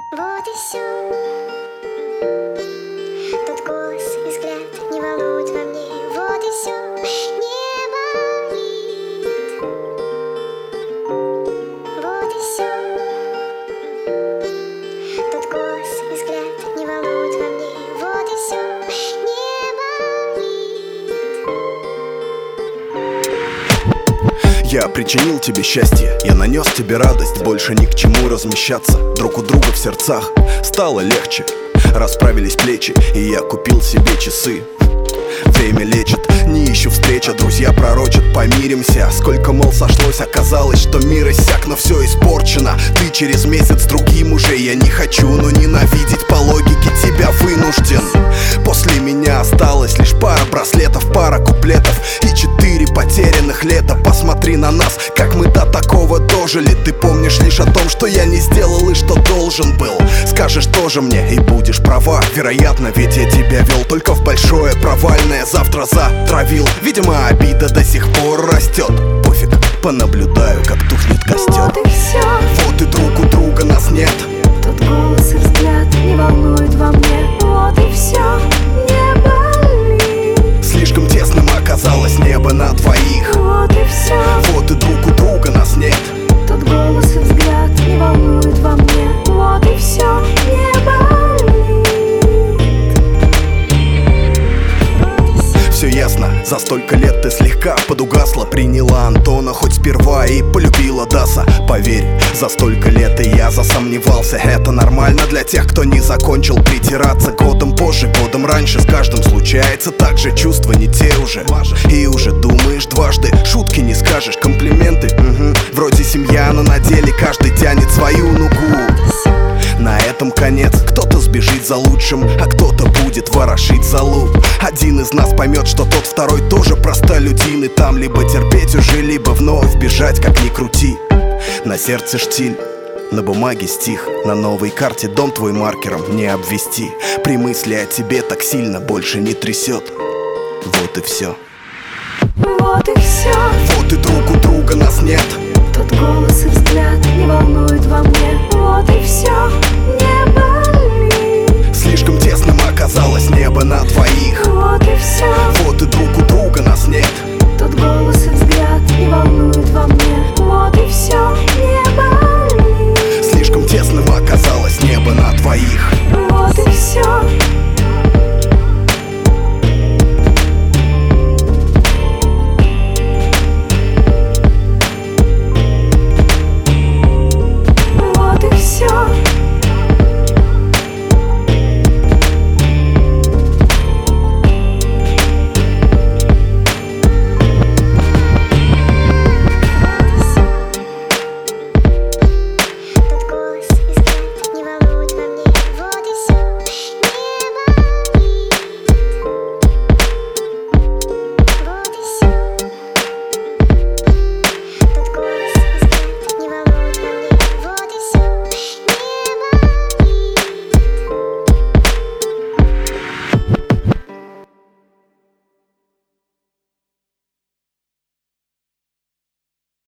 Вот и все. Тот голос и взгляд не волнует во мне. Вот и все. Не болит. Вот и все. Тот голос и взгляд не волнует во мне. Вот и все. Не болит. Я причинил тебе счастье, я нанес тебе радость. Больше ни к чему размещаться друг у друга в сердцах. Стало легче, расправились плечи, и я купил себе часы. Время лечит, не ищу встреча, друзья пророчат, помиримся. Сколько, мол, сошлось, оказалось, что мир иссяк, но все испорчено. Ты через месяц другим уже, я не хочу, но ненавидеть по логике тебя вынужден. После меня осталось лишь пара браслетов, пара куплетов и 4 потерянных лета. Посмотри на нас, как мы до такого дожили. Ты помнишь лишь о том, что я не сделал и что должен был. Скажешь тоже мне и будешь права, вероятно, ведь я тебя вел только в большое провальное. Завтра затравил, видимо, обида до сих пор растет. Пофиг, понаблюдаю, как тухнет костер. Вот и все. Вот и друг у друга нас нет. Тот голос и взгляд не волнует во мне. Вот и все. Не болит. Слишком тесным оказалось небо на двоих. Вот и все. Вот и друг у друга нас нет. Тот голос и взгляд не волнует во мне. Вот и все. Не болит. Все ясно, за столько лет ты слегка подугасла. Приняла Антона хоть сперва и полюбила Даса. Поверь, за столько лет и я засомневался. Это нормально для тех, кто не закончил притираться. Годом позже, годом раньше, с каждым случается так же. Чувства не те уже, и уже думаешь дважды. Шутки не скажешь, комплименты, вроде семья, но на деле каждый тянет свою нугу. На этом конец, кто-то сбежит за лучшим, а кто-то будет ворошить залу. Один из нас поймет, что тот второй тоже простолюдин. И там либо терпеть уже, либо вновь бежать, как ни крути. На сердце штиль, на бумаге стих, на новой карте дом твой маркером не обвести. При мысли о тебе так сильно больше не трясет. Вот и все. Вот и все. Вот и друг у друга нас нет. Тот голос и взгляд не волнует во мне. Вот и все. Не болит. Слишком тесным оказалось небо на двоих. Вот и все. Вот и друг у друга нас нет. Тот голос и взгляд не волнует во мне. Вот и все. Не болит. Слишком тесным оказалось небо на двоих. Вот и все.